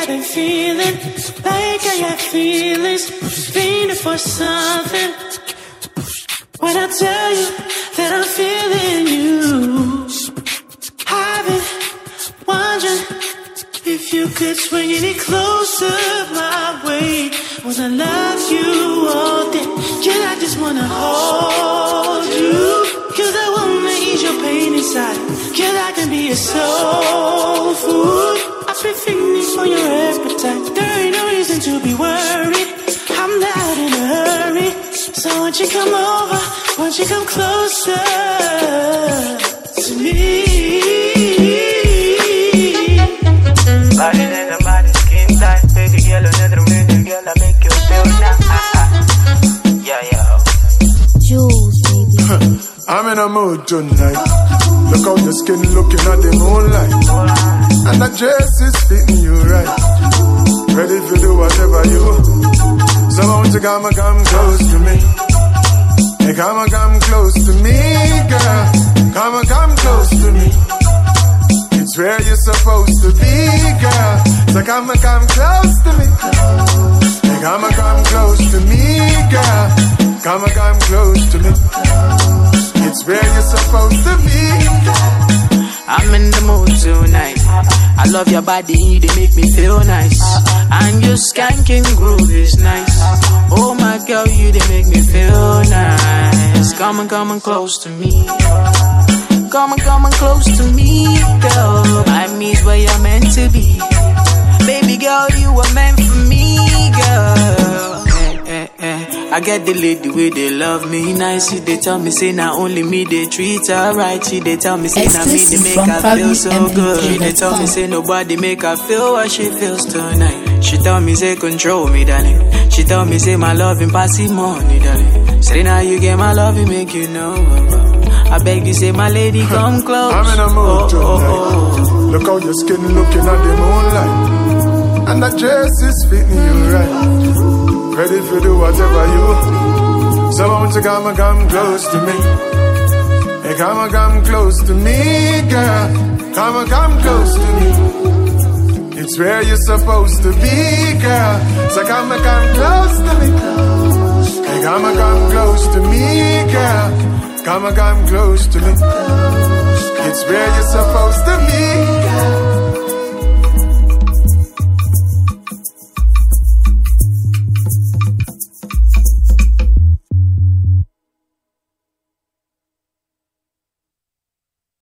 been feeling like I got feelings, fiending for something. When I tell you that I'm feeling you, I've been wondering if you could swing any closer my way. Wanna love you all day, girl, I just wanna hold you. Cause I wanna ease your pain inside. Girl, I can be a soul food. I've been feeding for your appetite. There ain't no reason to be worried. I'm not in a hurry. So won't you come over, won't you come closer to me? Body in the body, skin tight. Baby girl, another minute, girl, I make you feel nice. Yeah, yeah. Jules, baby. I'm in a mood tonight. Look how your skin looking at the moonlight. And that dress is fitting you right. Ready to do whatever you want. So won't you come close to me? Hey, come close to me, girl. Come close to me. It's where you're supposed to be, girl. So come close to me. Hey, come close to me, girl. Come close to me. It's where you're supposed to be. I'm in the mood tonight. I love your body, they make me feel nice. And your skanking groove is nice. Oh my girl, you they make me feel nice. Come close to me. Come close to me, girl. Miami's where you're meant to be. Baby girl, you were meant for me, girl. I get the lady way they love me nice. They tell me say not only me they treat her right. They tell me say not me they make her feel so good. They tell me say nobody make her feel what she feels tonight. She tell me say control me, darling. She tell me say my loving passing money, darling. Say now you get my loving make you know. I beg you say my lady come close. I'm in a mood tonight. Look how your skin looking at the moonlight. And that dress is fitting you right. Ready to do whatever you want. So won't you come close to me? Hey, come close to me, girl. Come close to me. It's where you're supposed to be, girl. So come close to me. Hey, come close to me, girl. Come close to me.